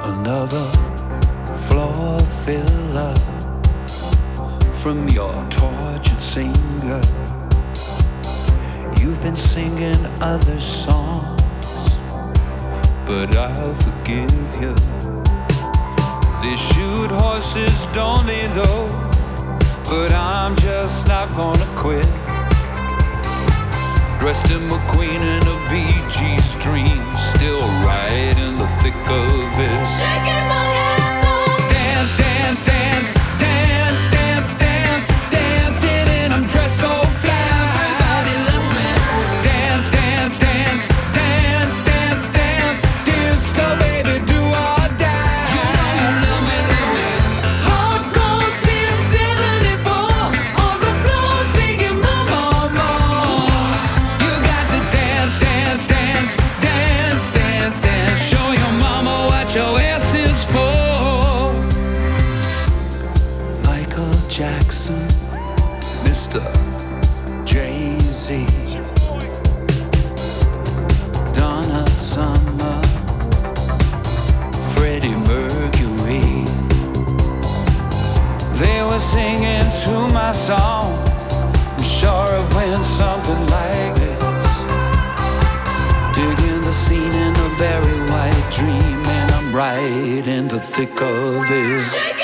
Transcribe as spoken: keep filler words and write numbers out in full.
Another floor filler from your tortured singer. You've been singing other songs, but I'll forgive you. They shoot horses, don't they though? But I'm just not gonna quit. Dressed in McQueen and a B G string, still right in the thick of it. Shaking my ass off. Dance, dance, dance, dance, dance, dance, dancing, and I'm dressed so fly. Everybody loves me. Dance, dance, dance, dance, dance, dance, disco baby, do or die. You know you love me, love me. Hardcore since seventy-four, on the floor singing my mama. You got to dance, dance, dance, dance, dance, dance. Show your mama what your ass is for. Michael Jackson, Mister Jay-Z, Donna Summer, Freddie Mercury. They were singing to my song. I'm sure it went something like this. Digging the scene in a very white dream, and I'm right in the thick of it. Shake